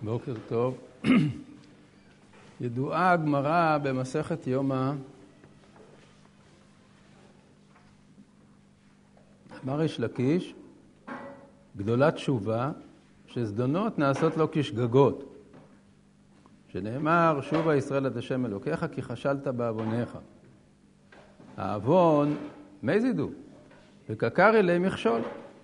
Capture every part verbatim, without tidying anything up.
בוקר טוב. ידועה הגמרא במסכת יומא, אמר ריש לקיש, גדולת תשובה, שזדונות נעשות לו כשגגות. שנאמר, שובה ישראל את השם אלוקיך, כי חשלת בעווניך. העוון, מזידו, וקקר אלי מכשול.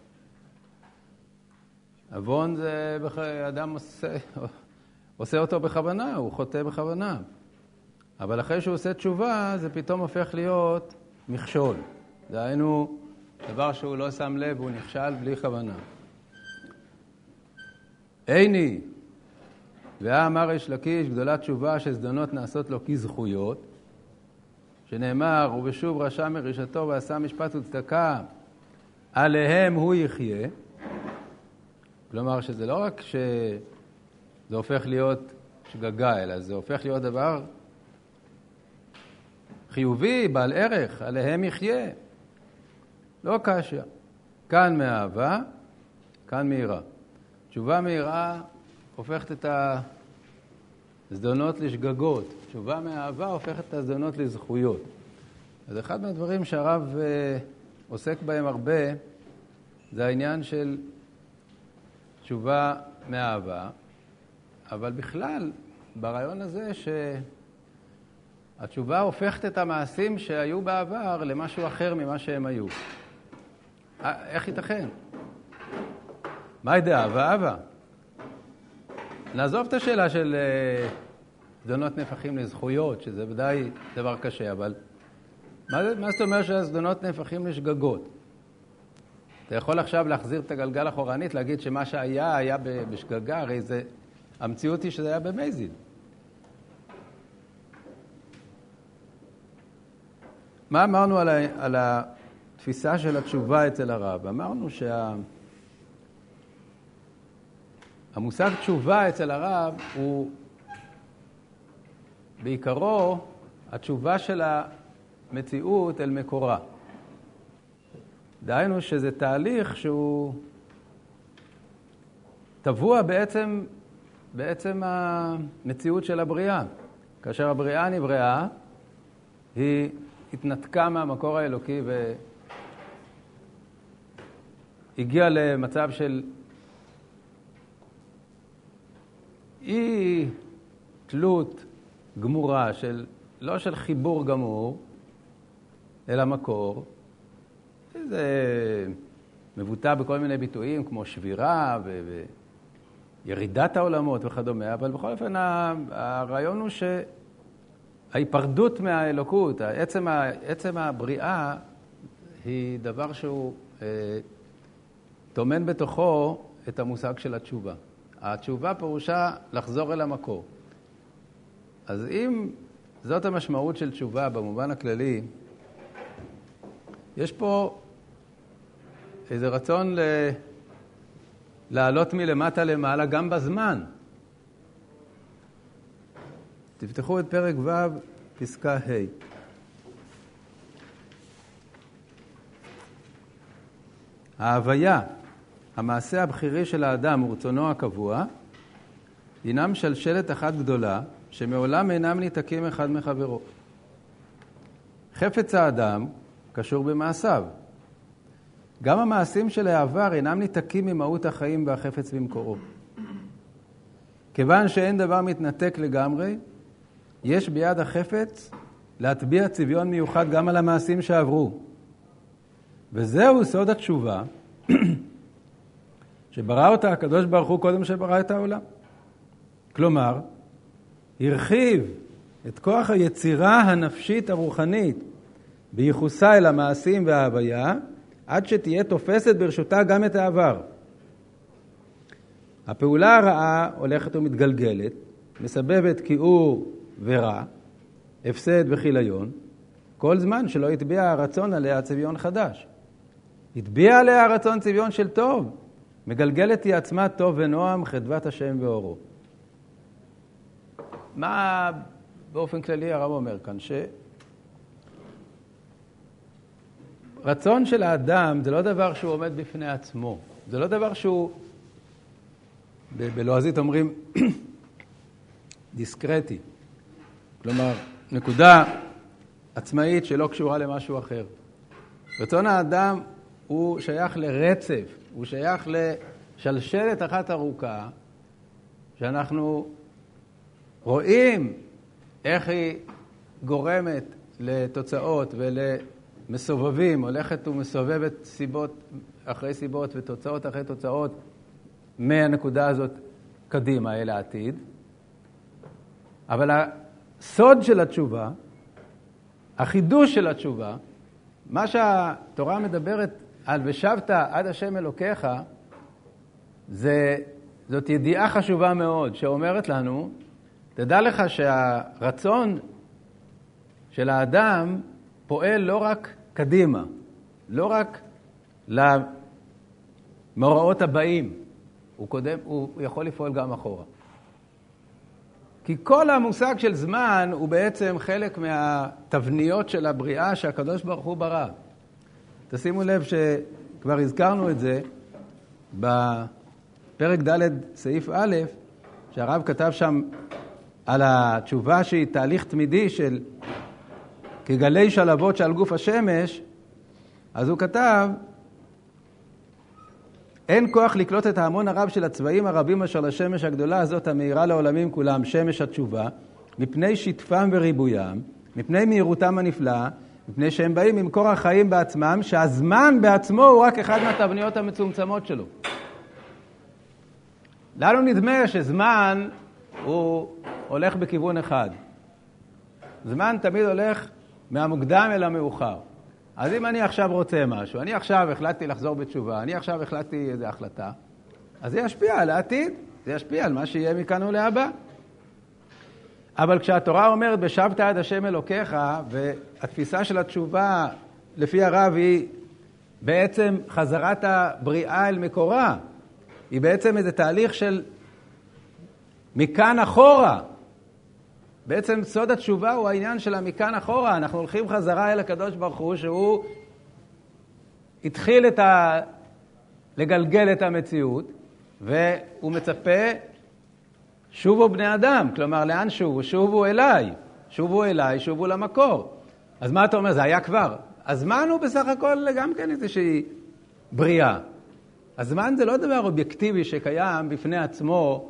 עוון זה אדם עושה, עושה אותו בכוונה, הוא חוטא בכוונה. אבל אחרי שהוא עושה תשובה, זה פתאום הופך להיות מכשול. דהיינו, דבר שהוא לא שם לב, הוא נכשל בלי כוונה. איני, ואמר ריש לקיש, גדולת תשובה שזדונות נעשות לו כזכויות, שנאמר, ובשוב רשע מרישתו ועשה משפט וצדקה, עליהם הוא יחיה. כלומר, שזה לא רק שזה הופך להיות שגגה, אלא זה הופך להיות דבר חיובי, בעל ערך, עליהם יחיה. לא קשיא. כאן מאהבה, כאן מיראה. תשובה מיראה הופכת את הזדונות לשגגות. תשובה מאהבה הופכת את הזדונות לזכויות. אז אחד מהדברים שהרב עוסק בהם הרבה, זה העניין של תשובה מאהבה, אבל בכלל, ברעיון הזה שהתשובה הופכת את המעשים שהיו בעבר למשהו אחר ממה שהם היו. איך ייתכן? מה ידע? אהבה, אהבה. נעזוב את השאלה של זדונות נהפכים לזכויות, שזה ודאי דבר קשה, אבל מה, מה זאת אומרת שהזדונות נהפכים לשגגות? אתה יכול עכשיו להחזיר את הגלגל אחורנית, להגיד שמה שהיה היה בשגגה, הרי זה, המציאות היא שזה היה במזיד. מה אמרנו על, ה, על התפיסה של התשובה אצל הרב? אמרנו שהמושג תשובה אצל הרב הוא בעיקרו התשובה של המציאות אל מקורה. דהיינו שזה תהליך שהוא טבוע בעצם, בעצם המציאות של הבריאה. כאשר הבריאה נבראה, היא התנתקה מהמקור האלוקי והגיעה למצב של אי תלות גמורה, של, לא של חיבור גמור, אלא מקור. זה מבוטא בכל מיני ביטויים כמו שבירה ו- וירידת העולמות וכדומה, אבל בכל אופן הרעיון הוא שההיפרדות מהאלוקות, עצם, עצם הבריאה היא דבר שהוא אה, תומן בתוכו את המושג של התשובה. התשובה פירושה לחזור אל המקור. אז אם זאת המשמעות של תשובה במובן הכללי, יש פה איזה רצון ל... לעלות מלמטה למעלה גם בזמן. תפתחו את פרק ו' פסקה ה'. ההוויה, המעשה הבחירי של האדם ורצונו הקבוע, הינם שלשלת אחת גדולה, שמעולם אינם ניתקים אחד מחברו. חפץ האדם קשור במעשיו. גם המעשים של העבר אינם ניתקים ממהות החיים והחפץ במקורו. כיוון שאין דבר מתנתק לגמרי, יש ביד החפץ להטביע צביון מיוחד גם על המעשים שעברו. וזהו סוד התשובה, שברא אותה הקדוש ברוך הוא קודם שברא את העולם. כלומר, הרחיב את כוח היצירה הנפשית הרוחנית בייחוסה אל המעשים וההוויה, עד שתהיה תופסת ברשותה גם את העבר. הפעולה הרעה הולכת ומתגלגלת, מסבבת כיעור ורע, הפסד וחיליון, כל זמן שלא יטביע הרצון עליה צביון חדש. יטביע עליה הרצון צביון של טוב, מגלגלת היא עצמה טוב ונועם, חדוות השם ואורו. מה באופן כללי הרב אומר כאן? ש... רצון של האדם זה לא דבר שהוא עומד בפני עצמו. זה לא דבר שהוא בלועזית אומרים דיסקרטי. כלומר, נקודה עצמאית שלא קשורה למשהו אחר. רצון האדם הוא שייך לרצף, הוא שייך לשלשלת אחת ארוכה, שאנחנו רואים איך היא גורמת לתוצאות ולמסובבים, הולכת ומסובבת סיבות אחרי סיבות ותוצאות אחרי תוצאות מהנקודה הזאת קדימה אל העתיד. אבל הסוד של התשובה, החידוש של התשובה, מה שהתורה מדברת על ושבת עד השם אלוקיך, זה, זאת ידיעה חשובה מאוד שאומרת לנו, תדע לך שהרצון של האדם פועל לא רק קדימה, לא רק למאורעות הבאים, הוא, קודם, הוא יכול לפעול גם אחורה. כי כל המושג של זמן הוא בעצם חלק מהתבניות של הבריאה שהקדוש ברוך הוא ברא. תשימו לב שכבר הזכרנו את זה בפרק ד' סעיף א', שהרב כתב שם על התשובה שהיא תהליך תמידי של כגלי שלבות שעל גוף השמש, אז הוא כתב, אין כוח לקלוט את ההמון הרב של הצבעים הרבים אשר לשמש הגדולה הזאת המאירה לעולמים כולם, שמש התשובה, מפני שטפם וריבוים, מפני מהירותם הנפלאה, מפני שהם באים ממקור החיים בעצמם, שהזמן בעצמו הוא רק אחד מהתבניות המצומצמות שלו. לנו נדמה שזמן הוא הולך בכיוון אחד. זמן תמיד הולך מהמוקדם אל המאוחר. אז אם אני עכשיו רוצה משהו, אני עכשיו החלטתי לחזור בתשובה, אני עכשיו החלטתי איזו החלטה, אז זה ישפיע על העתיד, זה ישפיע על מה שיהיה מכאן ולהבא. אבל כשהתורה אומרת בשבת עד השם אלוקיך, והתפיסה של התשובה לפי הרב היא בעצם חזרת הבריאה אל מקורה, היא בעצם איזה תהליך של מכאן אחורה. בעצם סוד התשובה הוא העניין של המכאן אחורה. אנחנו הולכים חזרה אל הקדוש ברוך הוא, שהוא התחיל את ה... לגלגל את המציאות, והוא מצפה שובו בני אדם. כלומר, לאן שובו? שובו אליי. שובו אליי, שובו למקור. אז מה אתה אומר? זה היה כבר. הזמן הוא בסך הכל גם כן איזושהי בריאה. הזמן זה לא דבר אובייקטיבי שקיים בפני עצמו,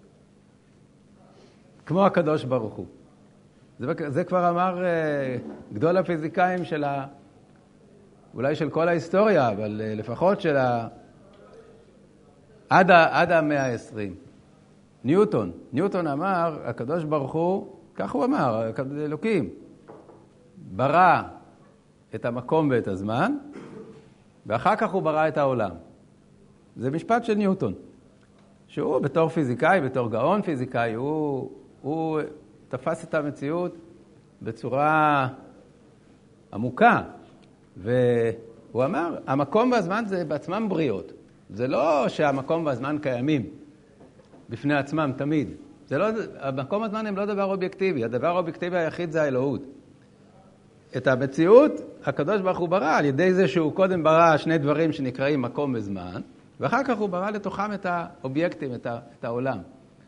כמו הקדוש ברוך הוא. זה, זה כבר אמר uh, גדול הפיזיקאים של ה... אולי של כל ההיסטוריה, אבל uh, לפחות של ה... עד, ה... עד המאה העשרים. ניוטון. ניוטון אמר, הקדוש ברוך הוא, כך הוא אמר, אלוקים, ברא את המקום ואת הזמן, ואחר כך הוא ברא את העולם. זה משפט של ניוטון. שהוא בתור פיזיקאי, בתור גאון פיזיקאי, הוא... הוא תפס את המציאות בצורה עמוקה, והוא אמר, המקום והזמן זה בעצמם בריאות. זה לא שהמקום והזמן קיימים בפני עצמם תמיד. זה לא, המקום והזמן הם לא דבר אובייקטיבי. הדבר האובייקטיבי היחיד זה האלוהות. את המציאות, הקדוש ברוך הוא ברא על ידי זה שהוא קודם ברא שני דברים שנקראים מקום וזמן, ואחר כך הוא ברא לתוכם את האובייקטים, את, ה, את העולם.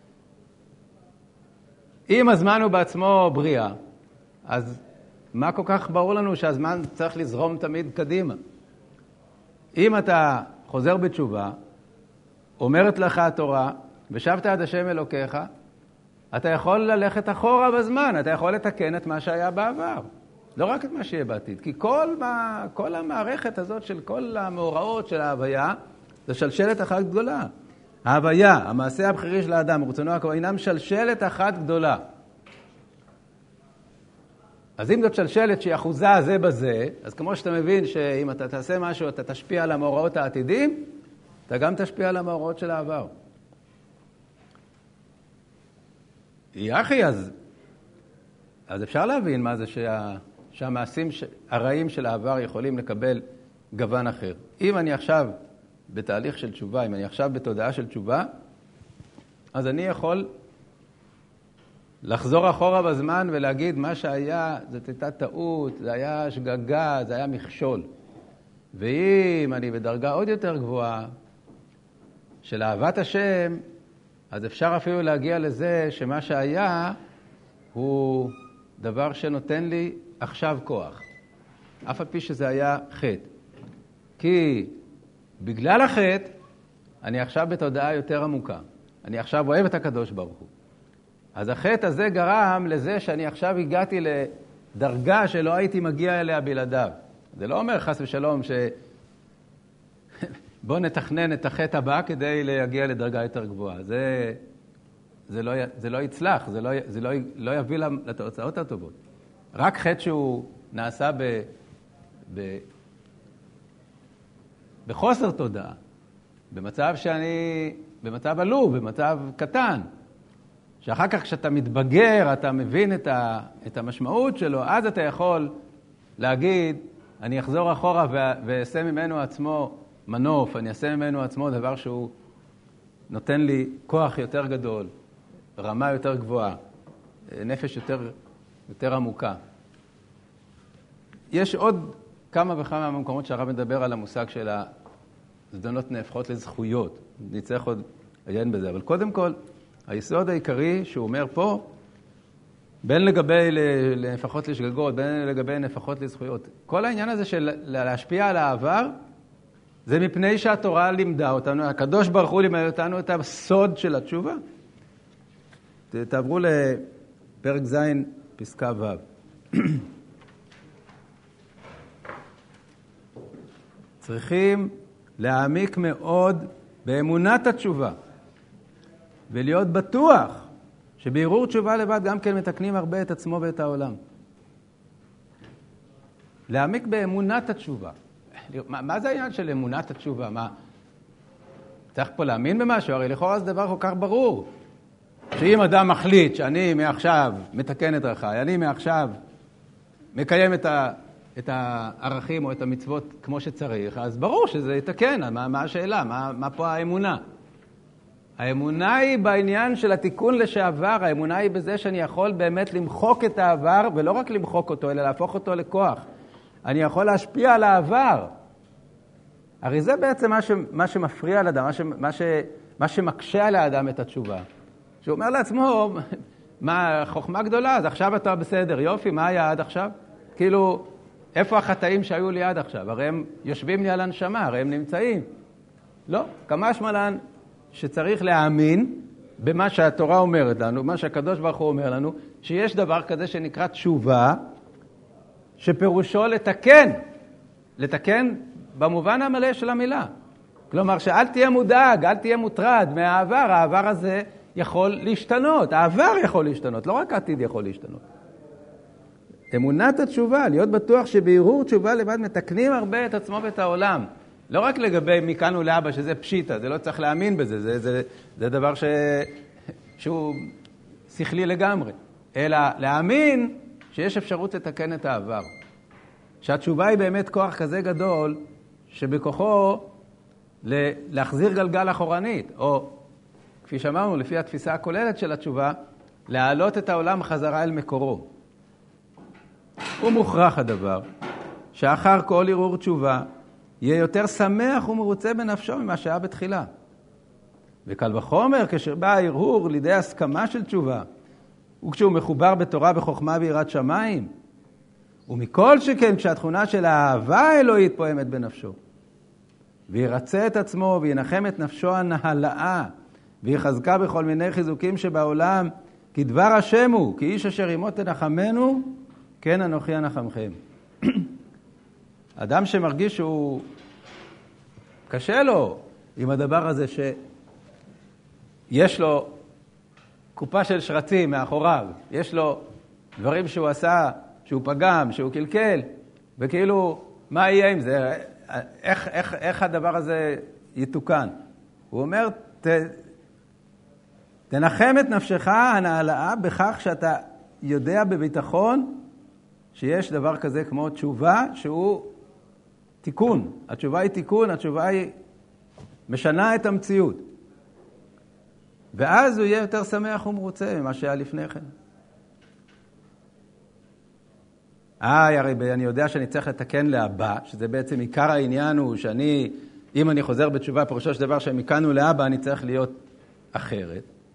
אם הזמן הוא בעצמו בריאה, אז מה כל כך ברור לנו שהזמן צריך לזרום תמיד קדימה? אם אתה חוזר בתשובה, אומרת לך התורה, ושבת עד השם אלוקיך, אתה יכול ללכת אחורה בזמן, אתה יכול לתקן את מה שהיה בעבר. לא רק את מה שיהיה בעתיד, כי כל, מה, כל המערכת הזאת של כל המאורעות של ההוויה, זה שלשלת אחת גדולה. ההוויה, המעשה הבחירי של האדם, רצונו הקבוע, אינם שלשלת אחת גדולה. אז אם זאת שלשלת שהיא אחוזה זה בזה, אז כמו שאתה מבין שאם אתה תעשה משהו, אתה תשפיע על המאורעות העתידים, אתה גם תשפיע על המאורעות של העבר. יחי, אז, אז אפשר להבין מה זה שה, שהמעשים הרעים של העבר יכולים לקבל גוון אחר. אם אני עכשיו בתהליך של תשובה, אם אני עכשיו בתודעה של תשובה, אז אני יכול לחזור אחורה בזמן ולהגיד מה שהיה, זאת הייתה טעות, זה היה שגגה, זה היה מכשול. ואם אני בדרגה עוד יותר גבוהה של אהבת השם, אז אפשר אפילו להגיע לזה שמה שהיה הוא דבר שנותן לי עכשיו כוח. אף על פי שזה היה חטא. כי בגלל החטא, אני עכשיו בתודעה יותר עמוקה. אני עכשיו אוהב את הקדוש ברוך הוא. אז החטא הזה גרם לזה שאני עכשיו הגעתי לדרגה שלא הייתי מגיע אליה בלעדיו. זה לא אומר חס ושלום ש... בוא נתכנן את החטא הבא כדי להגיע לדרגה יותר גבוהה. זה, זה, לא, זה לא יצלח, זה, לא, זה לא, לא יביא לתוצאות הטובות. רק חטא שהוא נעשה ב, ב, בחוסר תודעה, במצב שאני, במצב עלוב, במצב קטן, שאחר כך כשאתה מתבגר, אתה מבין את, ה, את המשמעות שלו, אז אתה יכול להגיד, אני אחזור אחורה ואעשה ממנו עצמו מנוף, אני אעשה ממנו עצמו דבר שהוא נותן לי כוח יותר גדול, רמה יותר גבוהה, נפש יותר, יותר עמוקה. יש עוד כמה וכמה מקומות שהרב מדבר על המושג של הזדונות נהפכות לזכויות. נצטרך עוד לעיין בזה, אבל קודם כל, היסוד העיקרי שהוא אומר פה, בין לגבי נהפכות לשגגות, בין לגבי נהפכות לזכויות. כל העניין הזה של להשפיע על העבר, זה מפני שהתורה לימדה אותנו, הקדוש ברוך הוא לימד אותנו את הסוד של התשובה. תעברו לפרק ז' פסקה ו'. צריכים להעמיק מאוד באמונת התשובה, ולהיות בטוח שבערעור תשובה לבד גם כן מתקנים הרבה את עצמו ואת העולם. להעמיק באמונת התשובה. מה, מה זה העניין של אמונת התשובה? מה? צריך פה להאמין במשהו? הרי לכאורה זה דבר כל כך ברור. שאם אדם מחליט שאני מעכשיו מתקן את דרכיי, אני מעכשיו מקיים את, ה, את הערכים או את המצוות כמו שצריך, אז ברור שזה יתקן. מה, מה השאלה? מה, מה פה האמונה? האמונה היא בעניין של התיקון לשעבר, האמונה היא בזה שאני יכול באמת למחוק את העבר, ולא רק למחוק אותו, אלא להפוך אותו לכוח. אני יכול להשפיע על העבר. הרי זה בעצם מה, ש, מה שמפריע לאדם, מה, ש, מה, ש, מה שמקשה על האדם את התשובה. שהוא אומר לעצמו, מה, חוכמה גדולה, אז עכשיו אתה בסדר, יופי, מה היה עד עכשיו? כאילו, איפה החטאים שהיו לי עד עכשיו? הרי הם יושבים לי על הנשמה, הרי הם נמצאים. לא, כמה שמלן שצריך להאמין במה שהתורה אומרת לנו, מה שהקדוש ברוך הוא אומר לנו, שיש דבר כזה שנקרא תשובה, שפירושו לתקן, לתקן במובן המלא של המילה. כלומר, שאל תהיה מודאג, אל תהיה מוטרד מהעבר, העבר הזה יכול להשתנות, העבר יכול להשתנות, לא רק העתיד יכול להשתנות. אמונת התשובה, להיות בטוח שבערעור תשובה לבד מתקנים הרבה את עצמו ואת העולם. לא רק לגבי מכאן ולהבא, שזה פשיטה, זה לא צריך להאמין בזה, זה, זה, זה דבר ש... שהוא שכלי לגמרי. אלא להאמין שיש אפשרות לתקן את העבר. שהתשובה היא באמת כוח כזה גדול, שבכוחו להחזיר גלגל אחורנית, או כפי שאמרנו, לפי התפיסה הכוללת של התשובה, להעלות את העולם חזרה אל מקורו. הוא מוכרח הדבר, שאחר כל ערעור תשובה, יהיה יותר שמח ומרוצה בנפשו ממה שהיה בתחילה. וקל וחומר, כאשר בא הערעור לידי הסכמה של תשובה, וכשהוא מחובר בתורה בחוכמה ויראת שמיים, ומכל שכן כשהתכונה של האהבה האלוהית פועמת בנפשו, וירצה את עצמו וינחם את נפשו הנהלאה, ויחזקה בכל מיני חיזוקים שבעולם, כי דבר השם הוא, כי איש אשר עמו תנחמנו, כן אנוכי אנחמכם. אדם שמרגיש שהוא קשה לו עם הדבר הזה שיש לו קופה של שרצים מאחוריו, יש לו דברים שהוא עשה, שהוא פגם, שהוא קלקל, וכאילו מה יהיה עם זה? איך, איך, איך הדבר הזה יתוקן? הוא אומר, ת, תנחם את נפשך הנעלאה בכך שאתה יודע בביטחון שיש דבר כזה כמו תשובה שהוא תיקון. התשובה היא תיקון, התשובה היא משנה את המציאות. ואז הוא יהיה יותר שמח ומרוצה ממה שהיה לפני כן. אה, הרי אני יודע שאני צריך לתקן לאבא, שזה בעצם עיקר העניין הוא שאני, אם אני חוזר בתשובה, פירושו של דבר שמכאן ולהבא אני צריך להיות אחרת.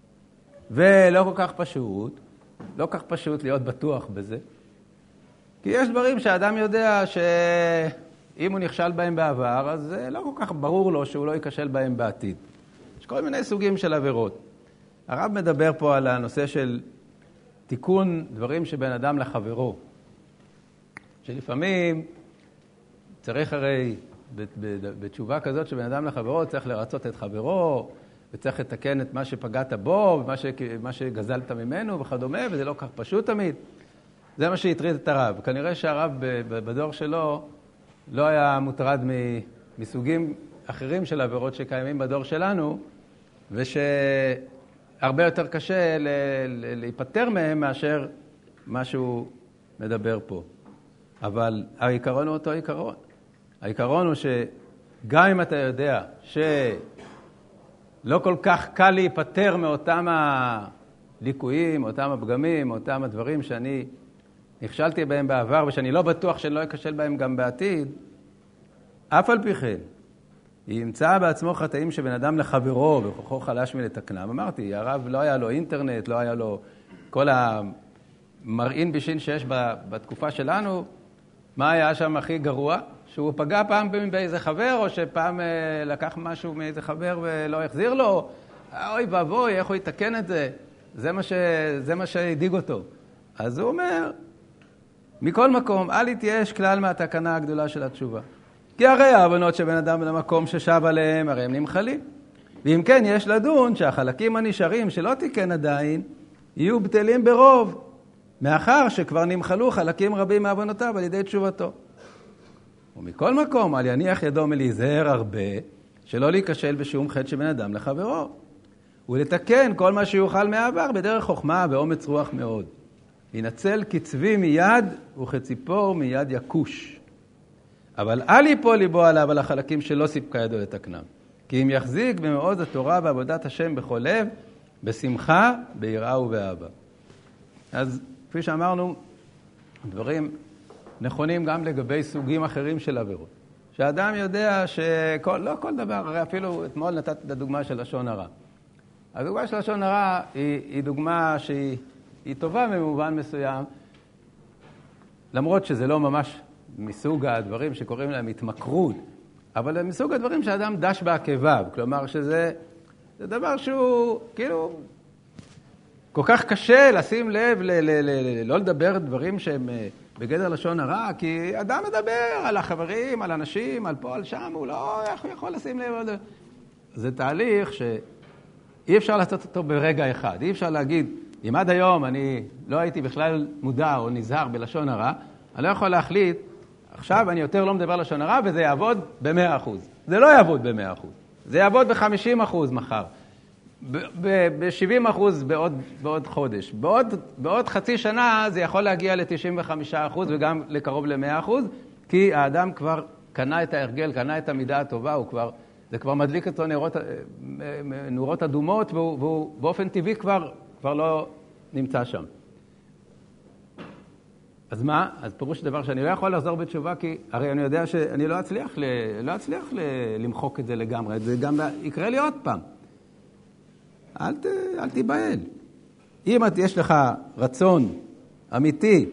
ולא כל כך פשוט, לא כל כך פשוט להיות בטוח בזה. כי יש דברים שהאדם יודע שאם הוא נכשל בהם בעבר, אז לא כל כך ברור לו שהוא לא ייכשל בהם בעתיד. יש כל מיני סוגים של עבירות. הרב מדבר פה על הנושא של תיקון דברים שבין אדם לחברו. שלפעמים צריך הרי בתשובה כזאת שבין אדם לחברו צריך לרצות את חברו, וצריך לתקן את מה שפגעת בו, ומה ש... מה שגזלת ממנו וכדומה, וזה לא כך פשוט תמיד. זה מה שהטריד את הרב. כנראה שהרב בדור שלו לא היה מוטרד מסוגים אחרים של עבירות שקיימים בדור שלנו, ושהרבה יותר קשה להיפטר מהם מאשר מה שהוא מדבר פה. אבל העיקרון הוא אותו עיקרון. העיקרון הוא שגם אם אתה יודע שלא כל כך קל להיפטר מאותם הליקויים, מאותם הפגמים, מאותם הדברים שאני נכשלתי בהם בעבר, ושאני לא בטוח שאני לא אכשל בהם גם בעתיד, אף על פי כן, ימצא בעצמו חטאים שבן אדם לחברו, וכוחו חלש מלתקנם. אמרתי, הרב לא היה לו אינטרנט, לא היה לו כל המרעין בישין שיש בתקופה שלנו. מה היה שם הכי גרוע? שהוא פגע פעם באיזה חבר, או שפעם לקח משהו מאיזה חבר ולא החזיר לו. אוי ואבוי, איך הוא יתקן את זה? זה מה ש... זה מה שהדיג אותו. אז הוא אומר, מכל מקום, אל יתייאש כלל מהתקנה הגדולה של התשובה. כי הרי העוונות שבן אדם למקום ששב עליהם, הרי הם נמחלים. ואם כן, יש לדון שהחלקים הנשארים שלא תיקן עדיין, יהיו בטלים ברוב, מאחר שכבר נמחלו חלקים רבים מעוונותיו על ידי תשובתו. ומכל מקום, על יניח ידו מלהיזהר הרבה, שלא להיכשל בשום חטא שבן אדם לחברו. ולתקן כל מה שיוכל מעבר בדרך חוכמה ואומץ רוח מאוד. ינצל כצבי מיד וכציפור מיד יקוש. אבל אל יפול ליבו עליו על החלקים שלא סיפקה ידו לתקנם. כי אם יחזיק במעוז התורה ועבודת השם בכל לב, בשמחה, ביראה ובאהבה. אז כפי שאמרנו, דברים נכונים גם לגבי סוגים אחרים של עבירות. שהאדם יודע שכל, לא כל דבר, הרי אפילו אתמול נתת את הדוגמה של לשון הרע. הדוגמה של לשון הרע היא, היא דוגמה שהיא היא טובה במובן מסוים, למרות שזה לא ממש מסוג הדברים שקוראים להם התמכרות, אבל זה מסוג הדברים שהאדם דש בעקביו, כלומר שזה זה דבר שהוא כאילו כל כך קשה לשים לב, ל, ל, ל, ל, לא לדבר דברים שהם בגדר לשון הרע, כי אדם מדבר על החברים, על אנשים, על פה, על שם, הוא לא איך הוא יכול לשים לב. זה תהליך שאי אפשר לעשות אותו ברגע אחד. אי אפשר להגיד, אם עד היום אני לא הייתי בכלל מודע או נזהר בלשון הרע, אני לא יכול להחליט, עכשיו אני יותר לא מדבר לשון הרע, וזה יעבוד ב-מאה אחוז. זה לא יעבוד ב-מאה אחוז. זה יעבוד ב-חמישים אחוז מחר. ב-שבעים אחוז בעוד, בעוד חודש. בעוד, בעוד חצי שנה זה יכול להגיע ל-תשעים וחמישה אחוז וגם לקרוב ל-מאה אחוז, כי האדם כבר קנה את ההרגל, קנה את המידה הטובה, הוא כבר, זה כבר מדליק אותו נורות, נורות אדומות, והוא, והוא באופן טבעי כבר, כבר לא נמצא שם. אז מה? אז פירוש דבר שאני לא יכול לחזור בתשובה, כי הרי אני יודע שאני לא אצליח, ל, לא אצליח ל, למחוק את זה לגמרי, זה גם יקרה לי עוד פעם. אל, ת, אל תיבהל. אם את, יש לך רצון אמיתי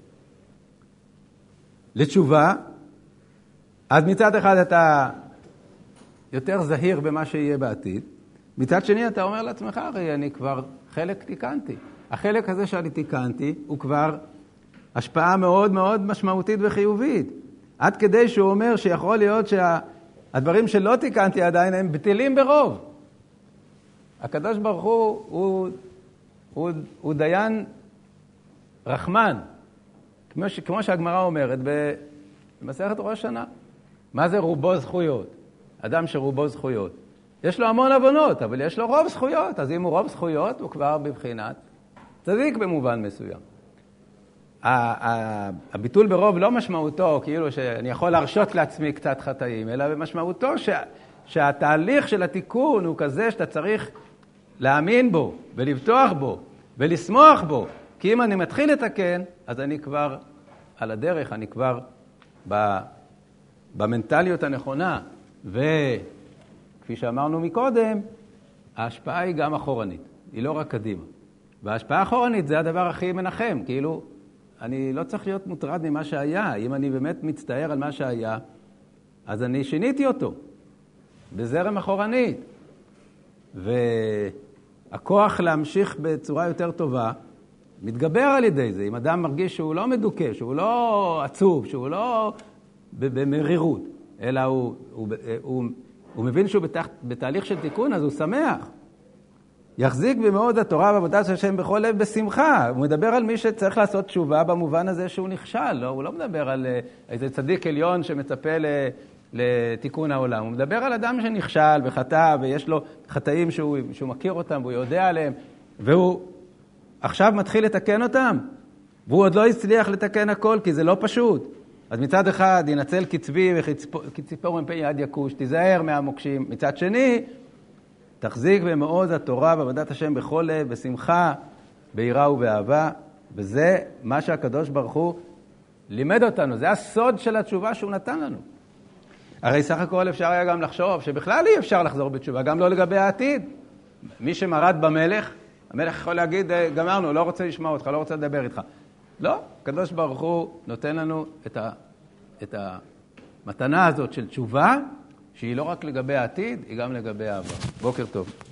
לתשובה, אז מצד אחד אתה יותר זהיר במה שיהיה בעתיד, מצד שני אתה אומר לעצמך, הרי אני כבר חלק תיקנתי. החלק הזה שאני תיקנתי הוא כבר השפעה מאוד מאוד משמעותית וחיובית. עד כדי שהוא אומר שיכול להיות שהדברים שלא תיקנתי עדיין הם בטלים ברוב. הקדוש ברוך הוא, הוא, הוא, הוא דיין רחמן, כמו, ש, כמו שהגמרא אומרת במסכת ראש השנה. מה זה רובו זכויות? אדם שרובו זכויות. יש לו המון עוונות, אבל יש לו רוב זכויות. אז אם הוא רוב זכויות, הוא כבר בבחינת צדיק במובן מסוים. הביטול ברוב לא משמעותו כאילו שאני יכול להרשות לעצמי קצת חטאים, אלא במשמעותו ש, שהתהליך של התיקון הוא כזה שאתה צריך להאמין בו ולבטוח בו ולשמוח בו. כי אם אני מתחיל לתקן, אז אני כבר על הדרך, אני כבר במנטליות הנכונה. וכפי שאמרנו מקודם, ההשפעה היא גם אחורנית. היא לא רק קדימה. וההשפעה האחורנית זה הדבר הכי מנחם, כאילו, אני לא צריך להיות מוטרד ממה שהיה. אם אני באמת מצטער על מה שהיה, אז אני שיניתי אותו, בזרם אחורנית. והכוח להמשיך בצורה יותר טובה, מתגבר על ידי זה. אם אדם מרגיש שהוא לא מדוכא, שהוא לא עצוב, שהוא לא במרירות, אלא הוא, הוא, הוא, הוא מבין שהוא בתח, בתהליך של תיקון, אז הוא שמח. יחזיק במאוד התורה ועבודת השם בכל לב בשמחה. הוא מדבר על מי שצריך לעשות תשובה במובן הזה שהוא נכשל. לא? הוא לא מדבר על איזה צדיק עליון שמצפה לתיקון העולם. הוא מדבר על אדם שנכשל וחטא, ויש לו חטאים שהוא, שהוא מכיר אותם והוא יודע עליהם, והוא עכשיו מתחיל לתקן אותם, והוא עוד לא הצליח לתקן הכל, כי זה לא פשוט. אז מצד אחד, ינצל קצבי וכציפור מפי יד יקוש, תיזהר מהמוקשים. מצד שני, תחזיק במעוז התורה ועבודת השם בכל לב, בשמחה, ביראה ובאהבה, וזה מה שהקדוש ברוך הוא לימד אותנו. זה הסוד של התשובה שהוא נתן לנו. הרי סך הכל אפשר היה גם לחשוב שבכלל אי אפשר לחזור בתשובה, גם לא לגבי העתיד. מי שמרד במלך, המלך יכול להגיד, גמרנו, לא רוצה לשמוע אותך, לא רוצה לדבר איתך. לא, הקדוש ברוך הוא נותן לנו את, ה, את המתנה הזאת של תשובה, שהיא לא רק לגבי העתיד, היא גם לגבי העבר. בוקר טוב.